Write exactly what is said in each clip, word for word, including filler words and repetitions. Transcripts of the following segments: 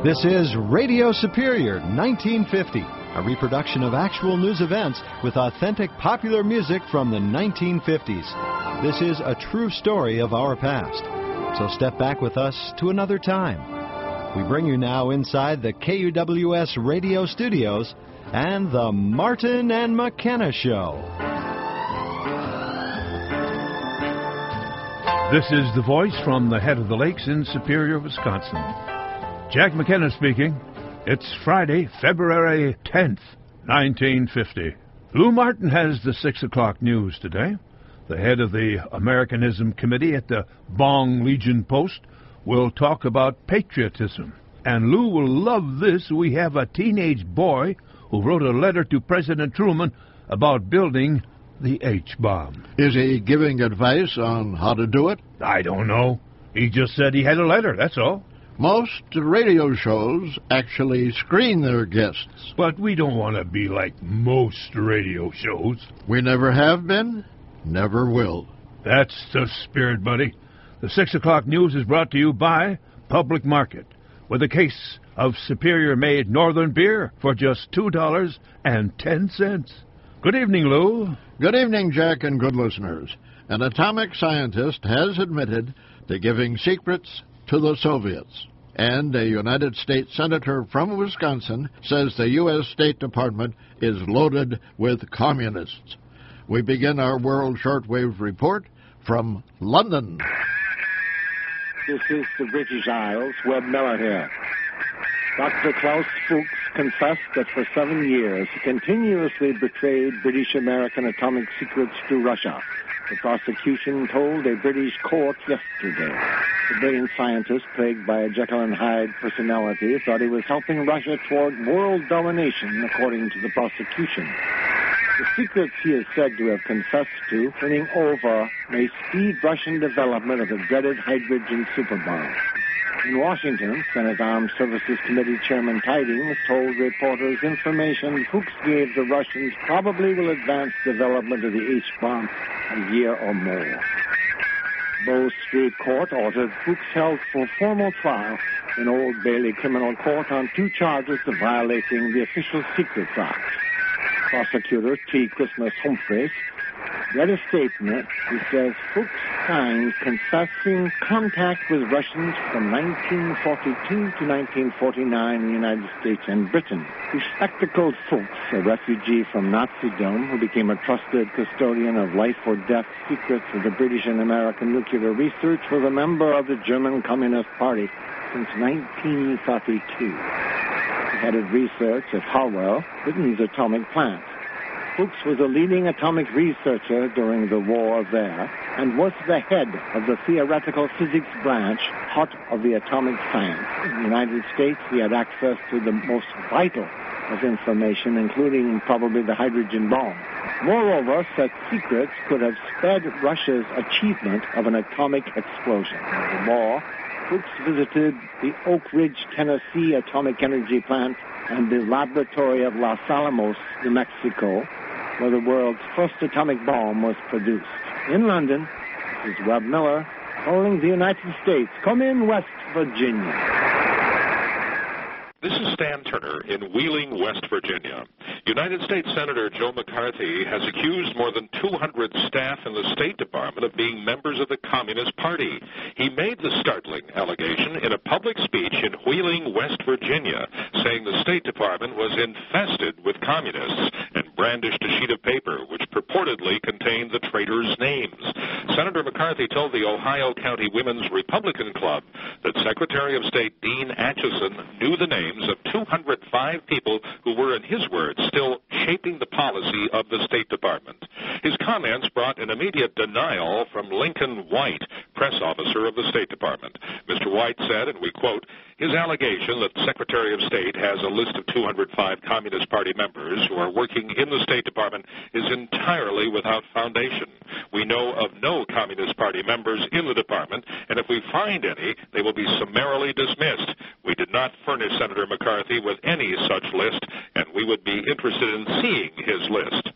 This is Radio Superior nineteen fifty, a reproduction of actual news events with authentic popular music from the nineteen fifties. This is a true story of our past. So step back with us to another time. We bring you now inside the K U W S radio studios and the Martin and McKenna Show. This is the voice from the head of the lakes in Superior, Wisconsin. Jack McKenna speaking. It's Friday, February tenth, nineteen fifty. Lou Martin has the six o'clock news today. The head of the Americanism Committee at the Bong Legion Post will talk about patriotism. And Lou will love this. We have a teenage boy who wrote a letter to President Truman about building the H-bomb. Is he giving advice on how to do it? I don't know. He just said he had a letter, that's all. Most radio shows actually screen their guests. But we don't want to be like most radio shows. We never have been, never will. That's the spirit, buddy. The six o'clock news is brought to you by Public Market, with a case of Superior-made Northern beer for just two dollars and ten cents. Good evening, Lou. Good evening, Jack, and good listeners. An atomic scientist has admitted to giving secrets to the Soviets. And a United States senator from Wisconsin says the U S State Department is loaded with communists. We begin our World Shortwave Report from London. This is the British Isles. Webb Miller here. Doctor Klaus Fuchs confessed that for seven years he continuously betrayed British-American atomic secrets to Russia. The prosecution told a British court yesterday. The brilliant scientist, plagued by a Jekyll and Hyde personality, thought he was helping Russia toward world domination, according to the prosecution. The secrets he is said to have confessed to, turning over, may speed Russian development of the dreaded hydrogen superbomb. In Washington, Senate Armed Services Committee Chairman Tidings told reporters information Fuchs gave the Russians probably will advance development of the H-bomb a year or more. Bow Street Court ordered Fuchs held for formal trial in Old Bailey Criminal Court on two charges of violating the Official Secrets Act. Prosecutor T. Christmas Humphreys read a statement. He says Fuchs signed confessing contact with Russians from nineteen forty-two to nineteen forty-nine in the United States and Britain. The spectacled Fuchs, a refugee from Nazism who became a trusted custodian of life-or-death secrets of the British and American nuclear research, was a member of the German Communist Party since nineteen thirty-two. He headed research at Harwell, Britain's atomic plant. Fuchs was a leading atomic researcher during the war there and was the head of the theoretical physics branch, hot of the atomic science. In the United States, he had access to the most vital of information, including probably the hydrogen bomb. Moreover, such secrets could have sped Russia's achievement of an atomic explosion. In the war, Fuchs visited the Oak Ridge, Tennessee atomic energy plant and the laboratory of Los Alamos, New Mexico, where the world's first atomic bomb was produced. In London, this is Webb Miller calling the United States. Come in, West Virginia. This is Stan Turner in Wheeling, West Virginia. United States Senator Joe McCarthy has accused more than two hundred staff in the State Department of being members of the Communist Party. He made the startling allegation in a public speech in Wheeling, West Virginia, saying the State Department was infested with communists and brandished a sheet of paper which purportedly contained the traitors' names. Senator McCarthy told the Ohio County Women's Republican Club that Secretary of State Dean Acheson knew the names of two hundred five people who were, in his words, still shaping the policy of the State Department. His comments brought an immediate denial from Lincoln White, press officer of the State Department. Mister White said, and we quote, his allegation that the Secretary of State has a list of two hundred five Communist Party members who are working in the State Department is entirely without foundation. We know of no Communist Party members in the department, and if we find any, they will be summarily dismissed. We did not furnish Senator McCarthy with any such list, and we would be interested in seeing his list.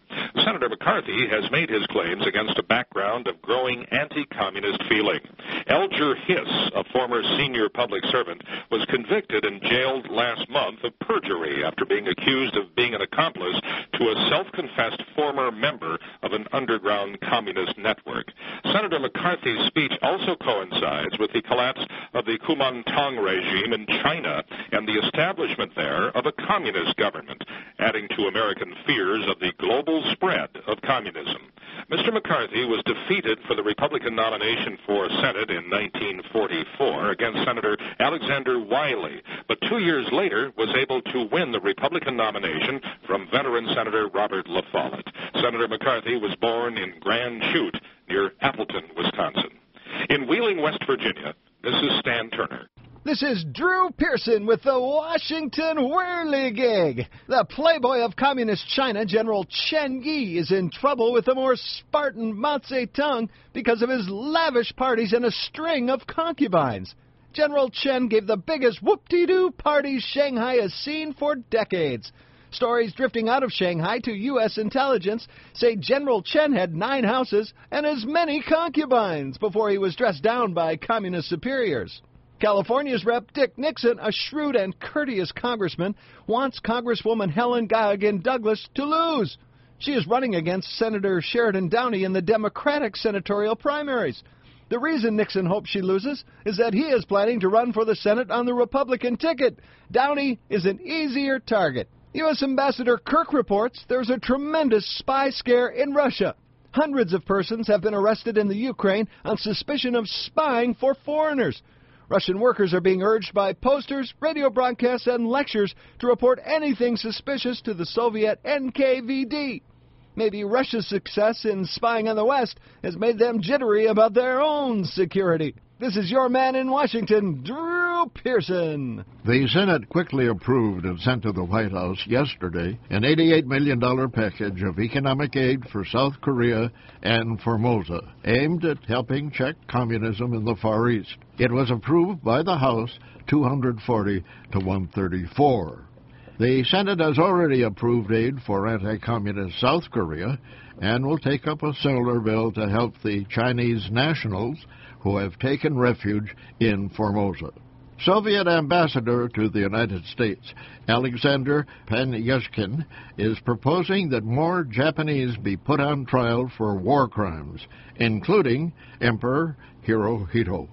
Senator McCarthy has made his claims against a background of growing anti-communist feeling. Elger Hiss, a former senior public servant, was convicted and jailed last month of perjury after being accused of being an accomplice to a self-confessed former member of an underground communist network. Senator McCarthy's speech also coincides with the collapse of the Kuomintang regime in China and the establishment there of a communist government, adding to American fears of the global spread of communism. Mister McCarthy was defeated for the Republican nomination for Senate in nineteen forty-four against Senator Alexander Wiley, but two years later was able to win the Republican nomination from veteran Senator Robert La Follette. Senator McCarthy was born in Grand Chute near Appleton, Wisconsin. In Wheeling, West Virginia, this is Stan Turner. This is Drew Pearson with the Washington Whirligig. The playboy of communist China, General Chen Yi, is in trouble with the more Spartan Mao Zedong because of his lavish parties and a string of concubines. General Chen gave the biggest whoop-de-doo party Shanghai has seen for decades. Stories drifting out of Shanghai to U S intelligence say General Chen had nine houses and as many concubines before he was dressed down by communist superiors. California's Representative Dick Nixon, a shrewd and courteous congressman, wants Congresswoman Helen Gaggin Douglas to lose. She is running against Senator Sheridan Downey in the Democratic senatorial primaries. The reason Nixon hopes she loses is that he is planning to run for the Senate on the Republican ticket. Downey is an easier target. U S Ambassador Kirk reports there's a tremendous spy scare in Russia. Hundreds of persons have been arrested in the Ukraine on suspicion of spying for foreigners. Russian workers are being urged by posters, radio broadcasts, and lectures to report anything suspicious to the Soviet N K V D. Maybe Russia's success in spying on the West has made them jittery about their own security. This is your man in Washington, Drew Pearson. The Senate quickly approved and sent to the White House yesterday an eighty-eight million dollars package of economic aid for South Korea and Formosa, aimed at helping check communism in the Far East. It was approved by the House two hundred forty to one thirty-four. The Senate has already approved aid for anti-communist South Korea and will take up a similar bill to help the Chinese nationals who have taken refuge in Formosa. Soviet ambassador to the United States, Alexander Panyushkin, is proposing that more Japanese be put on trial for war crimes, including Emperor Hirohito.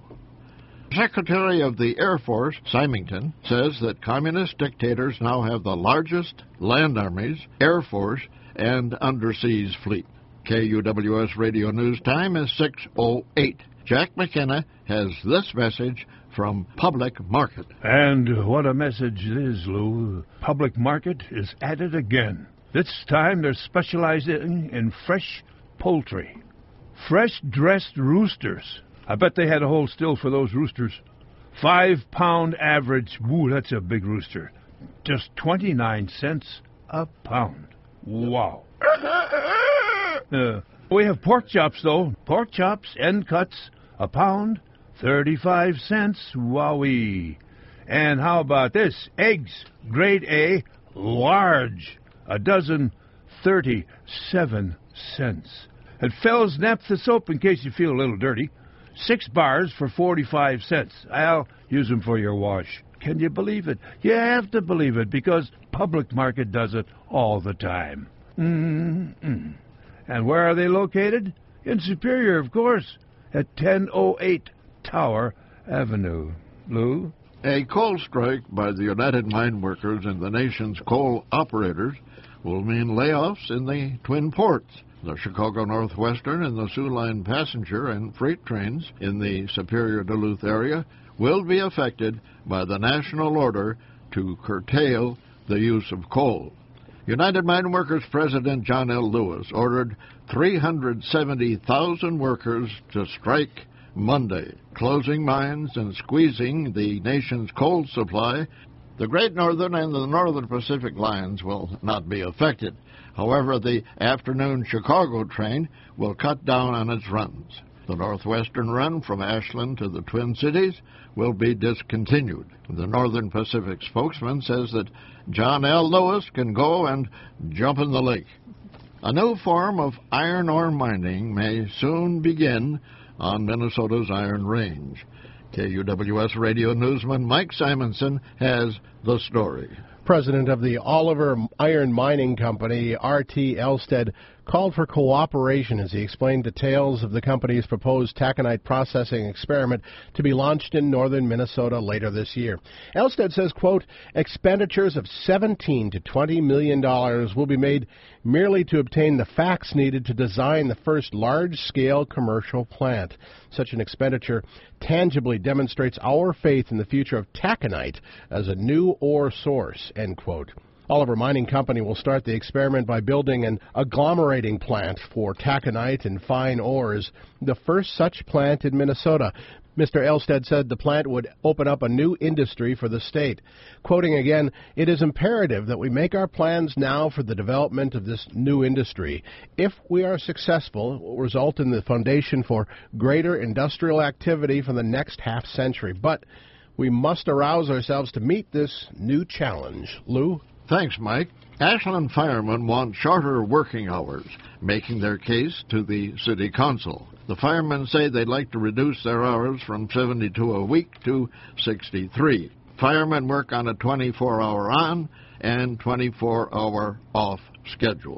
Secretary of the Air Force, Symington, says that communist dictators now have the largest land armies, air force, and underseas fleet. K U W S Radio News Time is six oh eight. Jack McKenna has this message from Public Market. And what a message it is, Lou. Public Market is at it again. This time they're specializing in fresh poultry. Fresh-dressed roosters. I bet they had a whole still for those roosters. Five-pound average. Woo, that's a big rooster. Just twenty-nine cents a pound. Wow. Uh, we have pork chops, though. Pork chops, end cuts, a pound, thirty-five cents. Wowee. And how about this? Eggs, grade A, large. A dozen, thirty-seven cents. And Fell's Naphtha soap, in case you feel a little dirty. Six bars for forty-five cents. I'll use them for your wash. Can you believe it? You have to believe it, because Public Market does it all the time. Mm-mm. And where are they located? In Superior, of course, at ten oh eight Tower Avenue. Lou? A coal strike by the United Mine Workers and the nation's coal operators will mean layoffs in the Twin Ports. The Chicago Northwestern and the Soo Line passenger and freight trains in the Superior Duluth area will be affected by the national order to curtail the use of coal. United Mine Workers President John L. Lewis ordered three hundred seventy thousand workers to strike Monday, closing mines and squeezing the nation's coal supply. The Great Northern and the Northern Pacific lines will not be affected. However, the afternoon Chicago train will cut down on its runs. The Northwestern run from Ashland to the Twin Cities will be discontinued. The Northern Pacific spokesman says that John L. Lewis can go and jump in the lake. A new form of iron ore mining may soon begin on Minnesota's Iron Range. K U W S radio newsman Mike Simonson has the story. President of the Oliver Iron Mining Company, R T Elstead, called for cooperation as he explained details of the company's proposed taconite processing experiment to be launched in northern Minnesota later this year. Elstead says, quote, expenditures of seventeen to twenty million dollars will be made merely to obtain the facts needed to design the first large-scale commercial plant. Such an expenditure tangibly demonstrates our faith in the future of taconite as a new ore source, end quote. Oliver Mining Company will start the experiment by building an agglomerating plant for taconite and fine ores, the first such plant in Minnesota. Mister Elstead said the plant would open up a new industry for the state. Quoting again, it is imperative that we make our plans now for the development of this new industry. If we are successful, it will result in the foundation for greater industrial activity for the next half century. But we must arouse ourselves to meet this new challenge. Lou? Thanks, Mike. Ashland firemen want shorter working hours, making their case to the city council. The firemen say they'd like to reduce their hours from seventy-two a week to sixty-three. Firemen work on a twenty-four hour on and twenty-four hour off schedule.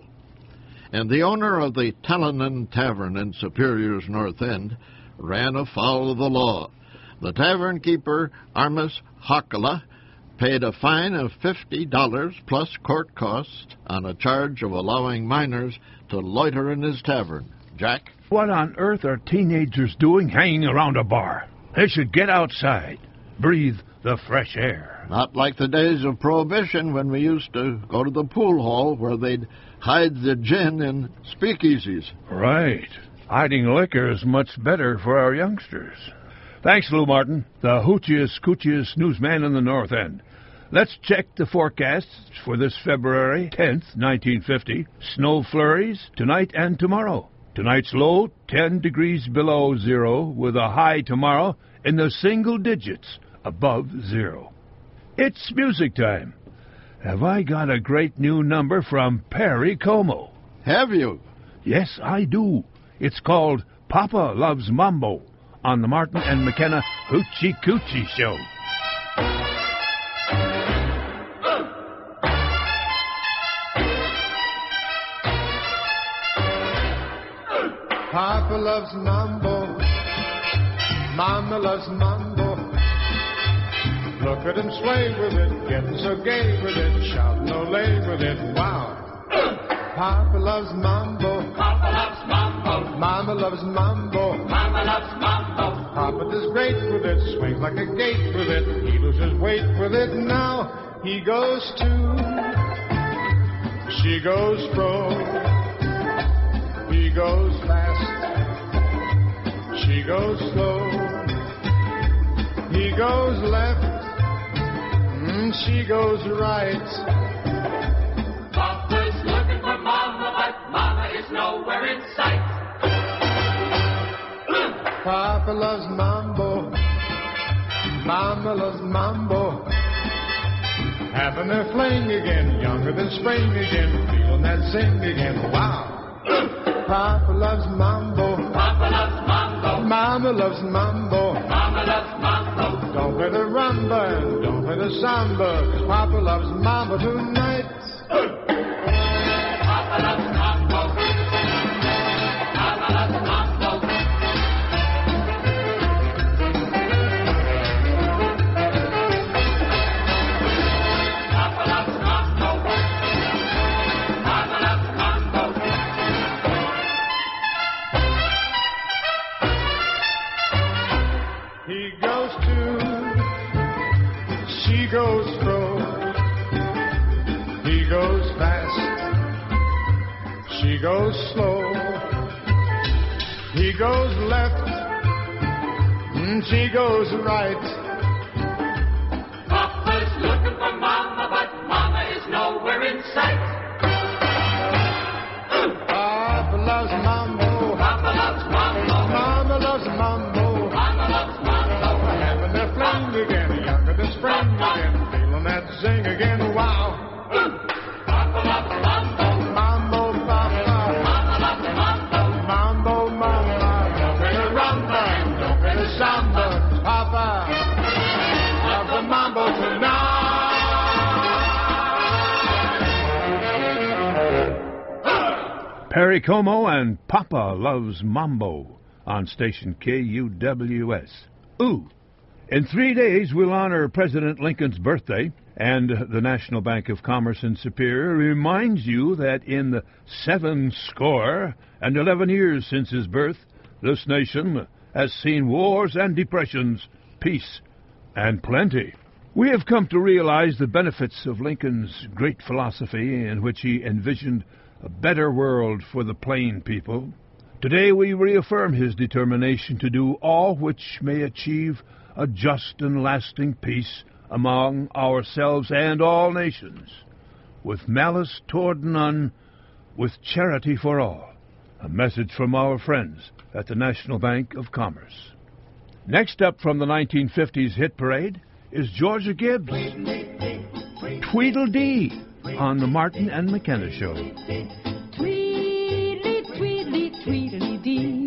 And the owner of the Talonan Tavern in Superior's North End ran afoul of the law. The tavern keeper, Armis Hakala, paid a fine of fifty dollars plus court costs on a charge of allowing minors to loiter in his tavern. Jack? What on earth are teenagers doing hanging around a bar? They should get outside, breathe the fresh air. Not like the days of Prohibition when we used to go to the pool hall where they'd hide the gin in speakeasies. Right. Hiding liquor is much better for our youngsters. Thanks, Lou Martin, the hoochiest, coochiest newsman in the North End. Let's check the forecasts for this February tenth, nineteen fifty. Snow flurries tonight and tomorrow. Tonight's low, ten degrees below zero, with a high tomorrow in the single digits above zero. It's music time. Have I got a great new number from Perry Como? Have you? Yes, I do. It's called Papa Loves Mambo on the Martin and McKenna Hoochie Coochie Show. Papa loves mambo, Mama loves mambo. Look at him sway with it, getting so gay with it, shouting ole with it, wow. Papa loves mambo, Papa loves mambo, Mama loves mambo, Mama loves mambo. Papa does great with it, swings like a gate with it, he loses weight with it. Now he goes to, she goes fro, he goes fast, she goes slow, he goes left, mm, she goes right. Papa's looking for Mama, but Mama is nowhere in sight. Papa loves mambo, Mama loves mambo. Having their fling again, younger than spring again, feeling that zing again, wow. Papa loves mambo, Papa loves mambo, Mama loves mambo. Mama loves mambo. Don't play the rumba and don't play the samba, 'cause Papa loves mambo tonight. Papa loves mambo, Mama loves mambo. Papa loves mambo, Mama loves mambo. He goes to, she goes fro, he goes fast, she goes slow, he goes left, and she goes right. Papa's looking for Mama, but Mama is nowhere in sight. Papa loves mambo, Papa loves mambo, Mama loves mambo. Mama loves mambo. Having their fling again, younger than spring again, feeling that zing again, wow. Papa loves mambo, Mambo, Papa. Perry Como and Papa Loves Mambo on station K U W S. Ooh, in three days we'll honor President Lincoln's birthday, and the National Bank of Commerce in Superior reminds you that in the seven score and eleven years since his birth, this nation has seen wars and depressions, peace and plenty. We have come to realize the benefits of Lincoln's great philosophy in which he envisioned a better world for the plain people. Today we reaffirm his determination to do all which may achieve a just and lasting peace among ourselves and all nations, with malice toward none, with charity for all. A message from our friends at the National Bank of Commerce. Next up from the nineteen fifties hit parade is Georgia Gibbs, Tweedledee, on the Martin and McKenna Show. Tweedly, tweedly, tweedledee.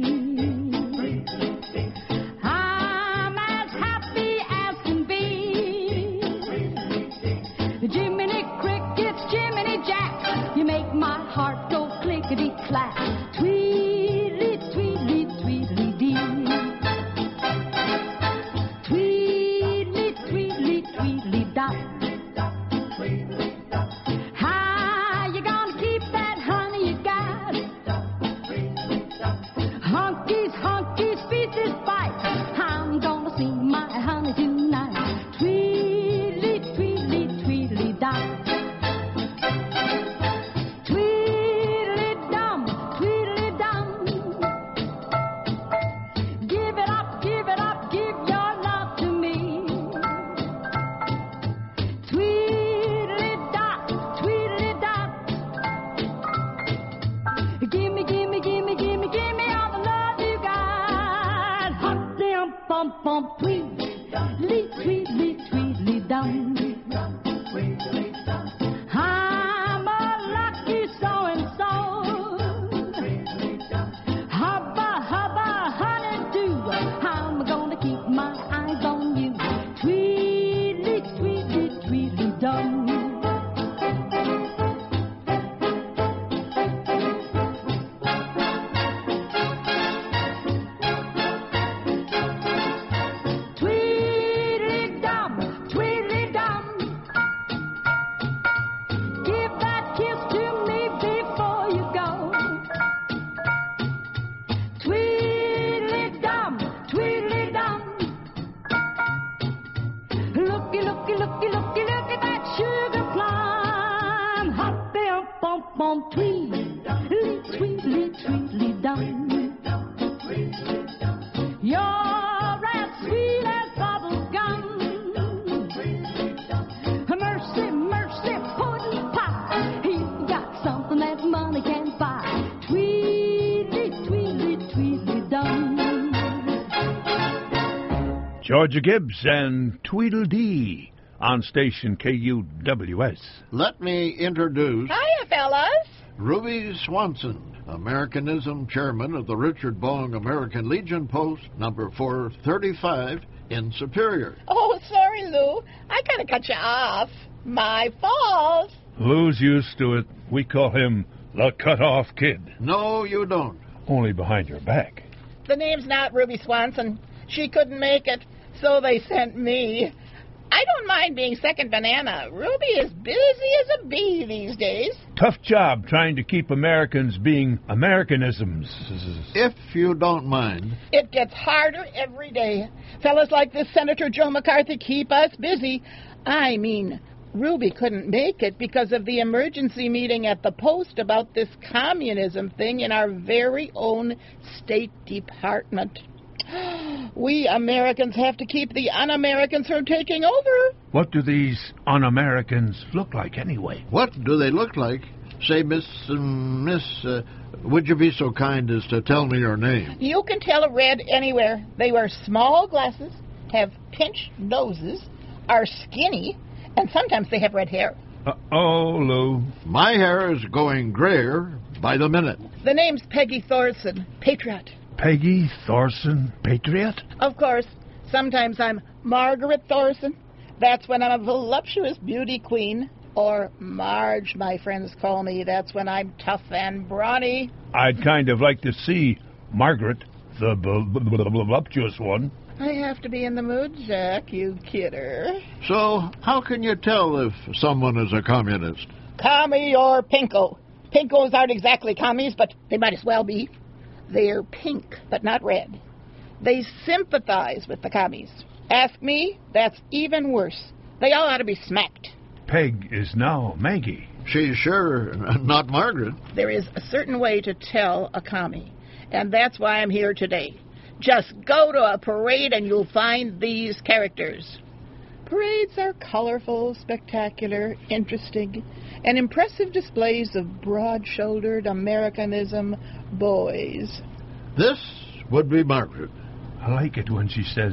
I'm as happy as can be. Jiminy Crickets, Jiminy Jack, you make my heart go clickety-clack. Tweedly, tweedly, tweedledee. Tweedly, tweedly, tweedly-dot. How you gonna keep that honey you got? Honkies, honkies, feces bite. I'm gonna see my honey tonight. Tweedly, tweedly, tweedly-dot. Tweedly-dum, tweedly-dum. Give it up, give it up, give your love to me. Tweedly-dot, tweedly-dot. Gimme, gimme, gimme, gimme, gimme all the love you got. Hop, damn, bump, bump, tweedly, tweedly, tweedly-dum. I'm a lucky so-and-so. Hubba, hubba, honey-do. I'm gonna keep my eyes on you. Tweedly, tweedly, tweedly-dum. Tweedly-dum, tweedly-dum. Give that kiss to me before you go. Tweedly-dum, tweedly-dum. Looky, looky, looky, looky, look at that sugar plum. Hoppy, up, bump, bump, tweedly, tweedly, tweedly-dum. You're as sweet as bubble gum. Mercy, mercy, pudding pop. You got something that money can't buy. Tweedly, tweedly, tweedly-dum. Georgia Gibbs and Tweedledee on station K U W S. Let me introduce Hiya, fellas. Ruby Swanson, Americanism Chairman of the Richard Bong American Legion Post, number four thirty-five in Superior. Oh, sorry, Lou. I kind of cut you off. My fault. Lou's used to it. We call him the cut-off kid. No, you don't. Only behind your back. The name's not Ruby Swanson. She couldn't make it, so they sent me. I don't mind being second banana. Ruby is busy as a bee these days. Tough job trying to keep Americans being Americanisms. If you don't mind. It gets harder every day. Fellas like this Senator Joe McCarthy keep us busy. I mean, Ruby couldn't make it because of the emergency meeting at the Post about this communism thing in our very own State Department. We Americans have to keep the un-Americans from taking over. What do these un-Americans look like anyway? What do they look like? Say, Miss, um, Miss, uh, would you be so kind as to tell me your name? You can tell a red anywhere. They wear small glasses, have pinched noses, are skinny, and sometimes they have red hair. Uh-oh, Lou. My hair is going grayer by the minute. The name's Peggy Thorson, patriot. Peggy Thorson, patriot? Of course. Sometimes I'm Margaret Thorson. That's when I'm a voluptuous beauty queen. Or Marge, my friends call me. That's when I'm tough and brawny. I'd kind of like to see Margaret, the voluptuous one. I have to be in the mood, Jack, you kidder. So, how can you tell if someone is a communist? Commie or pinko. Pinkos aren't exactly commies, but they might as well be. They're pink, but not red. They sympathize with the commies. Ask me, that's even worse. They all ought to be smacked. Peg is now Maggie. She's sure not Margaret. There is a certain way to tell a commie, and that's why I'm here today. Just go to a parade and you'll find these characters. Parades are colorful, spectacular, interesting, and impressive displays of broad-shouldered Americanism boys. This would be Margaret. I like it when she says,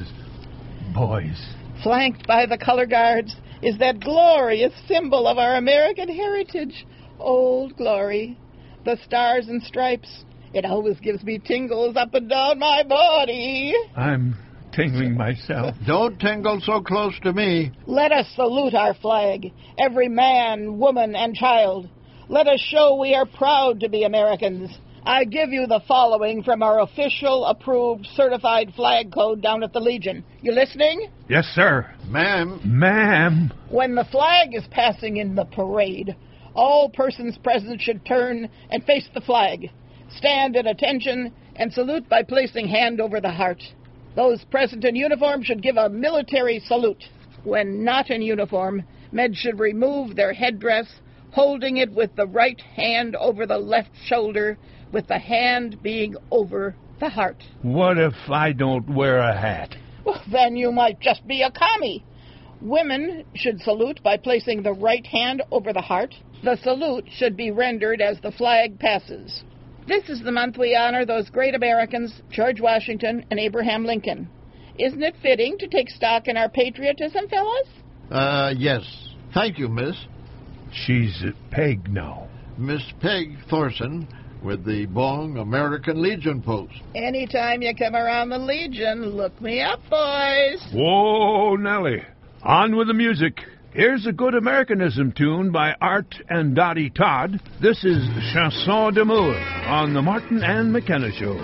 boys. Flanked by the color guards is that glorious symbol of our American heritage, Old Glory, the stars and stripes. It always gives me tingles up and down my body. I'm tingling myself. Don't tingle so close to me. Let us salute our flag, every man, woman, and child. Let us show we are proud to be Americans. I give you the following from our official, approved, certified flag code down at the Legion. You listening? Yes, sir. Ma'am. Ma'am. When the flag is passing in the parade, all persons present should turn and face the flag, stand at attention, and salute by placing hand over the heart. Those present in uniform should give a military salute. When not in uniform, men should remove their headdress, holding it with the right hand over the left shoulder, with the hand being over the heart. What if I don't wear a hat? Well, then you might just be a commie. Women should salute by placing the right hand over the heart. The salute should be rendered as the flag passes. This is the month we honor those great Americans, George Washington and Abraham Lincoln. Isn't it fitting to take stock in our patriotism, fellas? Uh, yes. Thank you, miss. She's Peg now. Miss Peg Thorson with the Bong American Legion Post. Anytime you come around the Legion, look me up, boys. Whoa, Nellie. On with the music. Here's a good Americanism tune by Art and Dottie Todd. This is Chanson d'amour on the Martin and McKenna Show.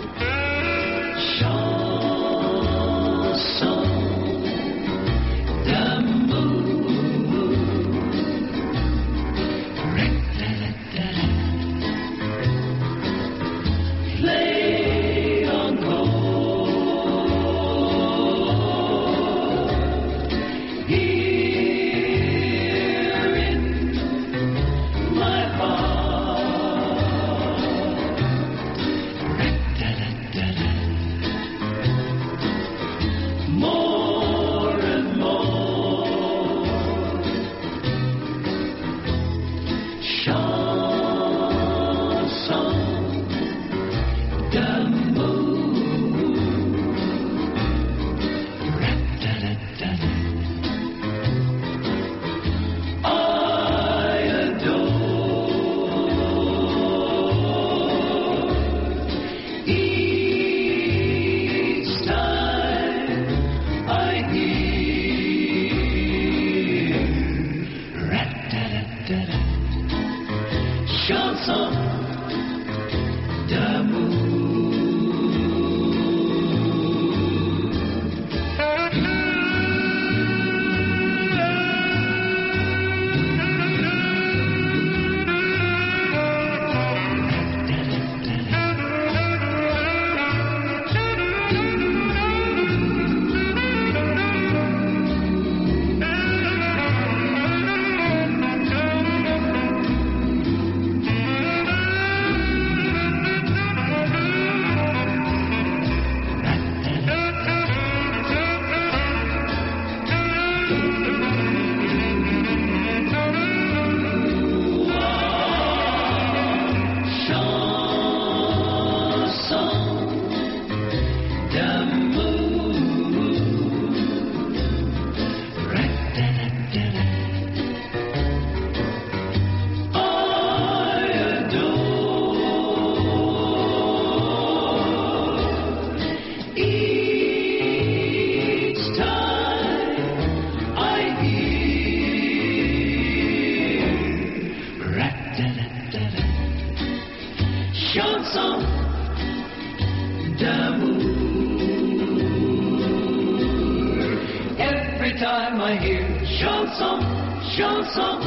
every time I hear chanson, chanson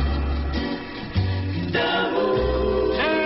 d'amour.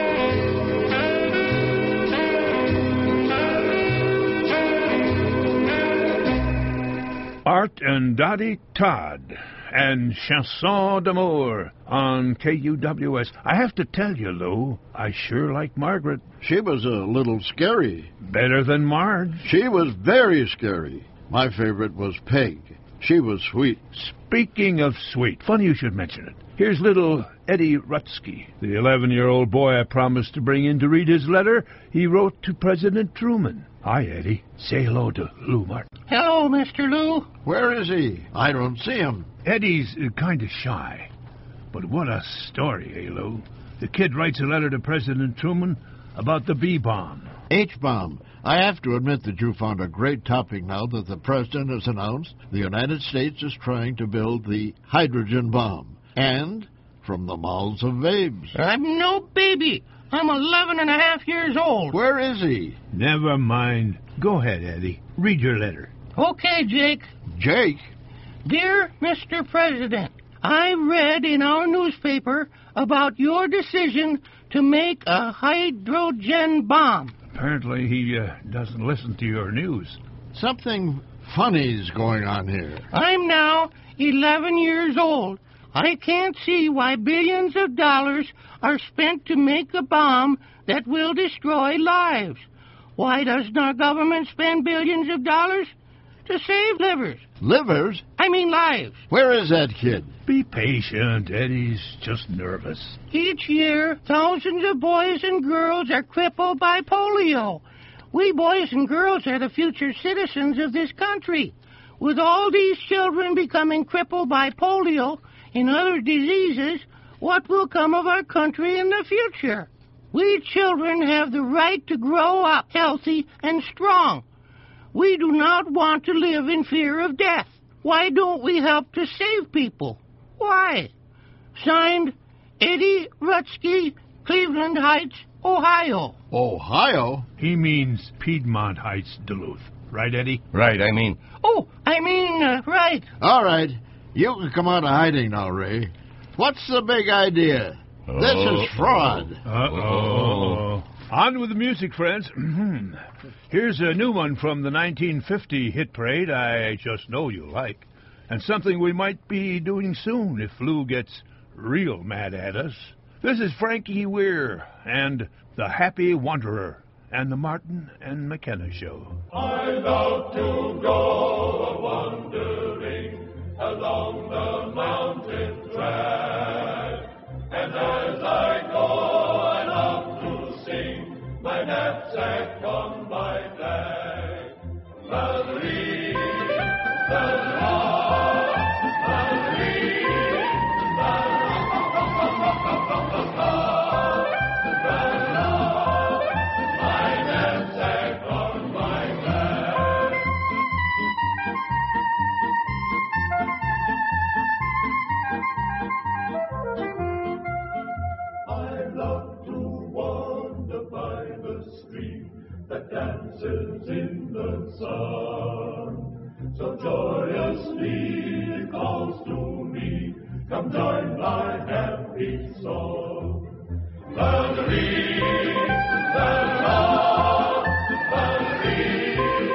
Art and Dottie Todd and Chanson d'Amour on K U W S. I have to tell you, Lou, I sure like Margaret. She was a little scary. Better than Marge. She was very scary. My favorite was Peg. She was sweet. Speaking of sweet, funny you should mention it. Here's little Eddie Rutsky, the eleven-year-old boy I promised to bring in to read his letter he wrote to President Truman. Hi, Eddie. Say hello to Lou Martin. Hello, Mister Lou. Where is he? I don't see him. Eddie's uh, kind of shy. But what a story, eh, Lou? The kid writes a letter to President Truman about the B-bomb. H-bomb. I have to admit that you found a great topic now that the president has announced the United States is trying to build the hydrogen bomb. And from the mouths of babes. I'm no baby. I'm eleven and a half years old. Where is he? Never mind. Go ahead, Eddie. Read your letter. Okay, Jake. Jake? Dear Mister President, I read in our newspaper about your decision to make a hydrogen bomb. Apparently he uh, doesn't listen to your news. Something funny's going on here. I'm now eleven years old. I can't see why billions of dollars are spent to make a bomb that will destroy lives. Why doesn't our government spend billions of dollars? To save livers. Livers? I mean lives. Where is that kid? Be patient. Eddie's just nervous. Each year, thousands of boys and girls are crippled by polio. We boys and girls are the future citizens of this country. With all these children becoming crippled by polio and other diseases, what will come of our country in the future? We children have the right to grow up healthy and strong. We do not want to live in fear of death. Why don't we help to save people? Why? Signed, Eddie Rutsky, Cleveland Heights, Ohio. Ohio? He means Piedmont Heights, Duluth. Right, Eddie? Right, I mean... Oh, I mean, uh, right. All right. You can come out of hiding now, Ray. What's the big idea? Oh. This is fraud. Uh-oh. On with the music, friends. Here's a new one from the nineteen fifty hit parade I just know you like. And something we might be doing soon if Lou gets real mad at us. This is Frankie Weir and The Happy Wanderer and the Martin and McKenna Show. I love to go a-wandering along the mountain track, and as I go I love to sing my knapsack on my back. Valerie, Valerie, Valerie, my knapsack on my back. I love to wander by the stream that dances in the sun. So joyously it calls to me, come join my happy song. Valerie, Valerie, Valerie,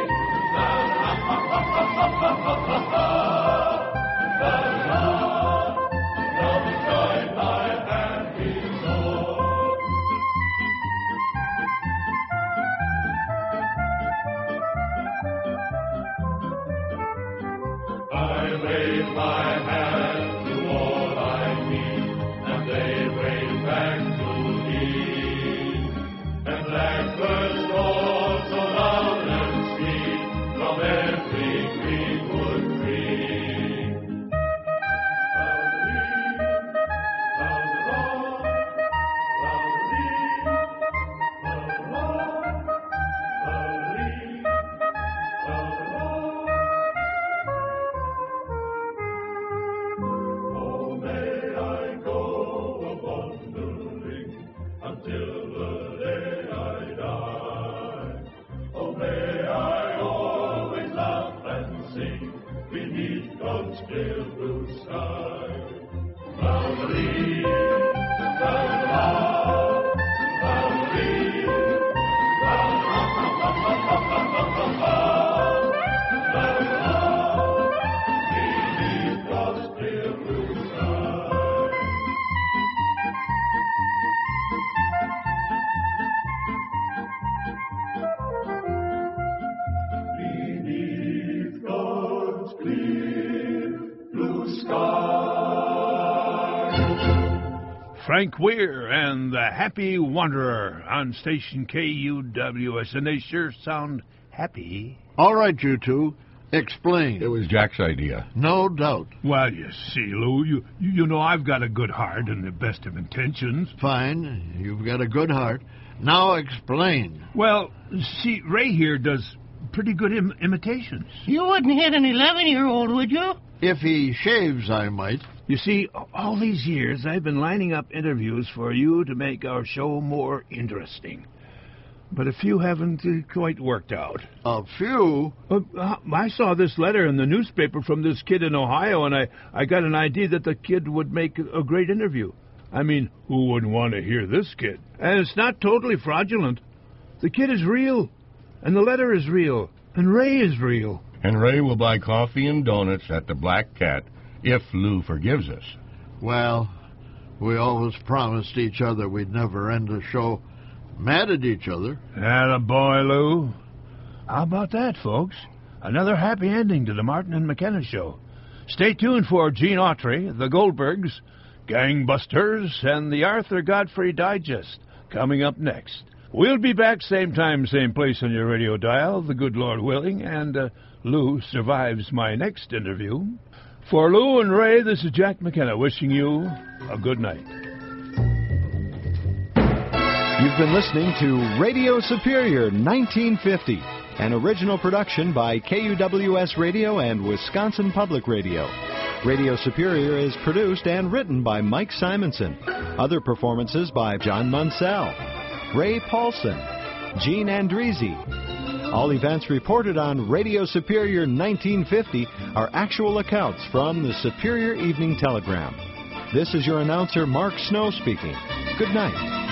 Valerie, come join my happy song. I wave my hand to all I meet, and they wave back to me. And blackbirds call so loud and sweet from every greenwood tree. Valerie, Valerie, Valerie, Valerie, Valerie, Valerie. God's clear blue sky. Valerie, Valerie, Valerie, beneath God's clear blue sky. Beneath God's clear blue sky. Frank Weir and the Happy Wanderer on station K U W S, and they sure sound happy. All right, you two, explain. It was Jack's idea. No doubt. Well, you see, Lou, you, you, you know I've got a good heart and the best of intentions. Fine, you've got a good heart. Now explain. Well, see, Ray here does pretty good Im- imitations. You wouldn't hit an eleven-year-old, would you? If he shaves, I might. You see, all these years I've been lining up interviews for you to make our show more interesting. But a few haven't uh, quite worked out. A few? Uh, I saw this letter in the newspaper from this kid in Ohio, and I, I got an idea that the kid would make a great interview. I mean, who wouldn't want to hear this kid? And it's not totally fraudulent. The kid is real, and the letter is real, and Ray is real. And Ray will buy coffee and donuts at the Black Cat if Lou forgives us. Well, we always promised each other we'd never end a show mad at each other. Attaboy, Lou. How about that, folks? Another happy ending to the Martin and McKenna Show. Stay tuned for Gene Autry, the Goldbergs, Gangbusters, and the Arthur Godfrey Digest coming up next. We'll be back same time, same place on your radio dial, the good Lord willing, and uh, Lou survives my next interview. For Lou and Ray, this is Jack McKenna wishing you a good night. You've been listening to Radio Superior nineteen fifty, an original production by K U W S Radio and Wisconsin Public Radio. Radio Superior is produced and written by Mike Simonson. Other performances by John Munsell, Ray Paulson, Gene Andresi. All events reported on Radio Superior nineteen fifty are actual accounts from the Superior Evening Telegram. This is your announcer, Mark Snow, speaking. Good night.